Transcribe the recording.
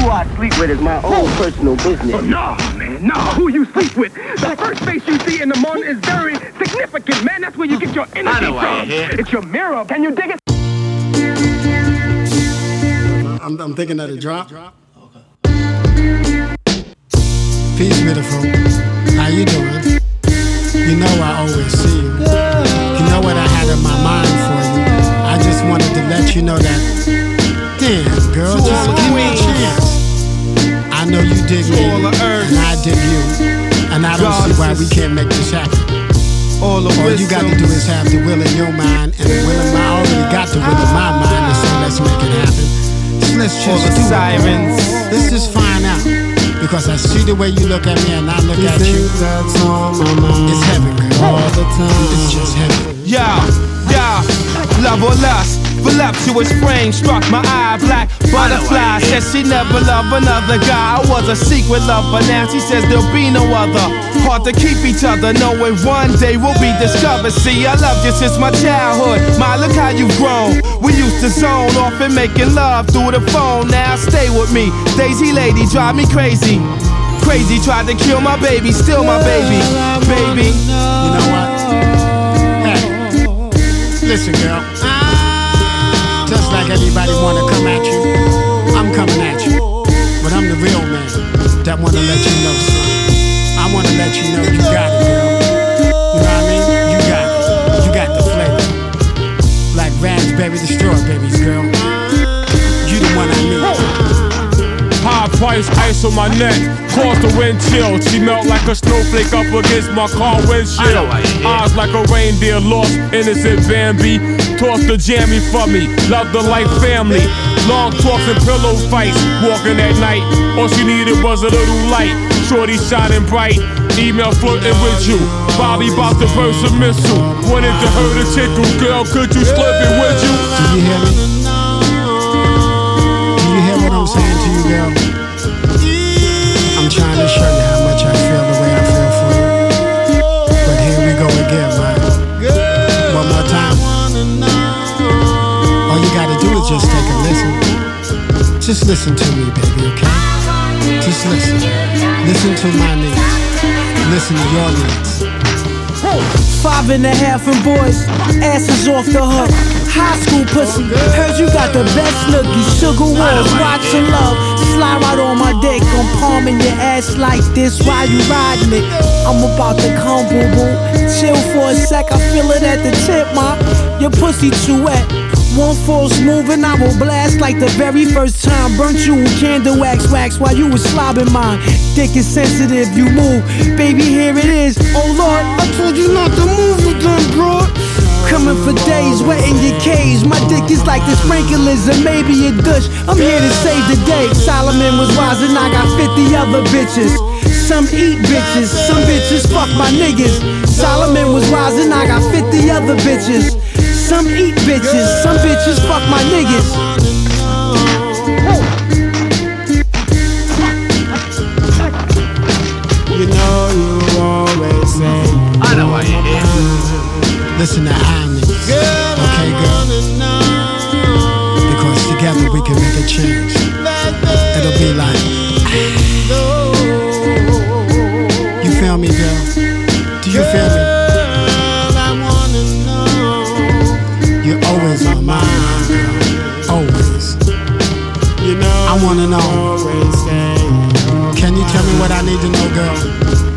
Who I sleep with is my own personal business. Oh, nah, man, nah. Who you sleep with? The first face you see in the morning is very significant, man. That's where you get your energy from. It's your mirror. Can you dig it? I'm thinking of the drop. Okay. Peace, beautiful. How you doing? You know I always see you. You know what I had in my mind for you. I just wanted to let you know that. Damn, girl, just give me a chance. I know you dig me, and I dig you, and I don't see why we can't make this happen. All you got to do is have the will in your mind, and the will in my already got the will in my mind, and so let's make it happen. So let's just do it. Let's just find out, because I see the way you look at me, and I look at you. It's heaven, girl. All the time, it's just heaven. Yeah, love or lust. Voluptuous frame struck my eye. Black butterfly says she never loved another guy. I was a secret lover, now she says there'll be no other. Hard to keep each other, knowing one day we'll be discovered. See, I loved you since my childhood. My, look how you've grown. We used to zone off and making love through the phone. Now stay with me, Daisy lady, drive me crazy. Crazy, tried to kill my baby, still my baby. Baby, you know what? Hey, listen, girl. Just like anybody wanna come at you, I'm coming at you. But I'm the real man that wanna let you know something. I wanna let you know you got it, girl. You know what I mean? You got it. You got the flavor. Like raspberry to strawberries, girl. You the one I need. High price ice on my neck, cause the wind chill. She melt like a snowflake up against my car windshield. Eyes like a reindeer, lost innocent Bambi. Toss the jammy for me, love the life family. Long talks and pillow fights, walking at night. All she needed was a little light. Shorty shining bright, email flirting with you. Bobby about to burst a missile, wanted to hurt a tickle. Girl, could you slip it with you? Do you hear me? Do you hear what I'm saying to you, girl? I'm trying to show you how much I feel the way I feel for you. But here we go again, man. One more time. All you gotta do is just take a listen. Just listen to me, baby, okay? Just listen. Listen to my needs. Listen to your needs. 5.5 and boys, asses off the hook. High school pussy, heard you got the best nookie. Sugar walls, watching love. Slide right on my dick, I'm palming your ass like this while you riding it. I'm about to come, boo boo. Chill for a sec, I feel it at the tip, ma. Your pussy too wet. One false move and I will blast like the very first time. Burnt you with candle wax while you was slobbing mine. Dick is sensitive, you move. Baby, here it is. Oh Lord, I told you not to move, you done broad. Coming for days, wetting your cage. My dick is like the sprinklers and maybe a douche. I'm here to save the day. Solomon was wise and I got 50 other bitches. Some eat bitches, some bitches fuck my niggas. Solomon was wise and I got 50 other bitches. Some eat bitches, some bitches fuck my niggas. You know you always say, I know why you're here. Listen to our needs, okay, girl? Because together we can make a change. It'll be like, you feel me, girl? Do you feel me? You're always on my mind, girl. Always. You know, I wanna know. Can you tell me what I need to know, girl?